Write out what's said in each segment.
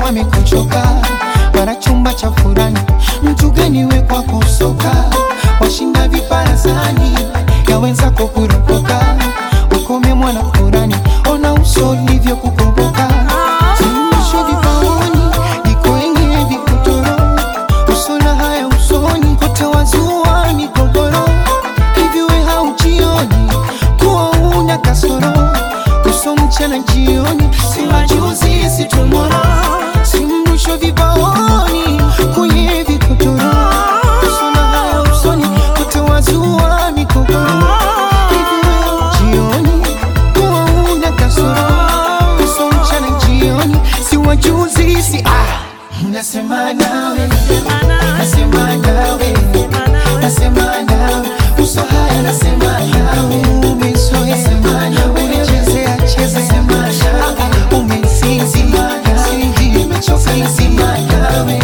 wamekuchoka, para chumba cha furani, mtu gani we kwako soka, washinda viparazani, ya wenzako kurupuka, ukome mwana furani, ona uso livyo kukumbuka. Simbusho vipaoni, niko enye vikutoro, usona haya usoni, kote wazua mikogoro, hivi we haujioni, kuwa una kasoro, uso mchana jioni, si majuzi si tomorrow. Simbusho vipaoni, kwenye vikutoro, usona haya usoni, kote wazua mikogoro, hivi we haujioni, kuwa una kasoro, uso mchana jioni, si wajuzi si nasema nawe, nasema nawe, nasema nawe, uso haya nasema nawe, umezoea nasema nawe, unachezea cheza nasema nawe, umesinzi nimechoka nasema nawe.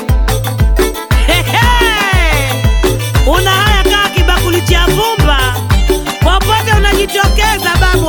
Una haya kaa kibakuli cha vumba, popote unajitokeza babu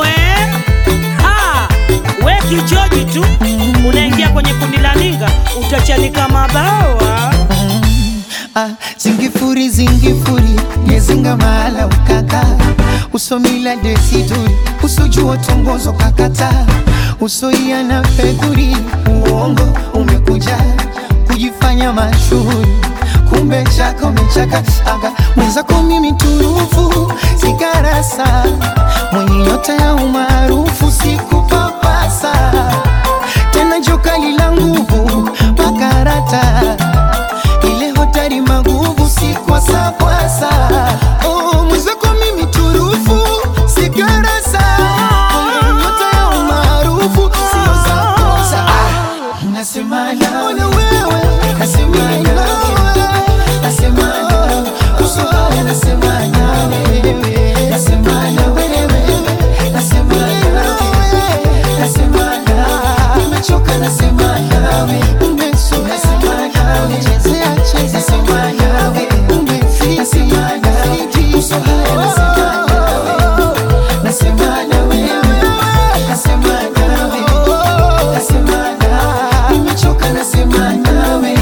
we kichoji tu, unaingia kwenye kundi la ninga, utachanika mabawa. Zingifuri zingifuri, yezinga mahala ukaka, usomila desiduri, usojua tongozo kakata, usoia na fedhuri, uongo umekuja, kujifanya mashuhuri, kumbe chaka umechaka aga, mwenzako mimi turufu, sigarasa, mwenye nyota ya umaarufu, sikupapasa, tena joka lila nguvu, makarata, ile hotari maguvu, sikwasa kwasa, mwenzako mimi turufu, sigarasa, mwenye nyota ya umaarufu, sio za kosa. Nasema nawe, nasema nawe, nasema nawe, uso haya nasema nawe, nasema nawe, nasema nawe, nasema nawe, nimechoka nasema nawe, umezoea nasema nawe, chezea cheza nasema nawe, umefika nasema nawe, uso haya nasema nawe, nasema nawe, nasema nawe, nasema nawe, nimechoka nasema nawe.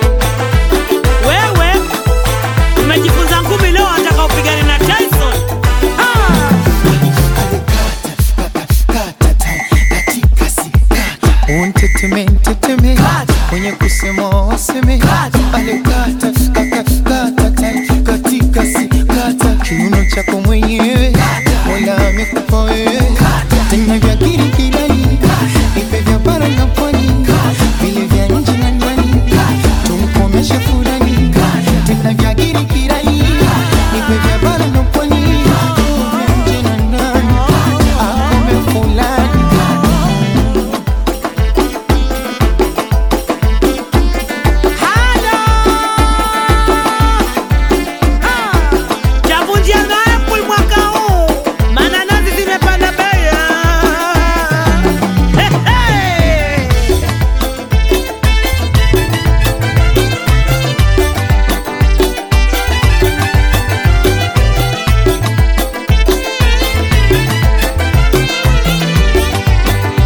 Wewe umejifunza ngumi leo, ataka upigane na Tyson. Unteteme, teteme, mwenye kusema waseme, alekata, katika si, kata, kiuno chako mwenyewe, Mola amekupa wewe, tena vya kirikirani, ipe vya bara na pwani, vile vya nje na ndani, tumkomeshe furani, tena vya kirikirani, ipe vya bara na pwani, vya nje na ndani, akome fulani. Chavunjia na Apple mwaka huu, mananazi zimepanda bei.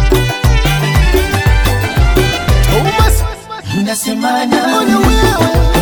Nasema nawe,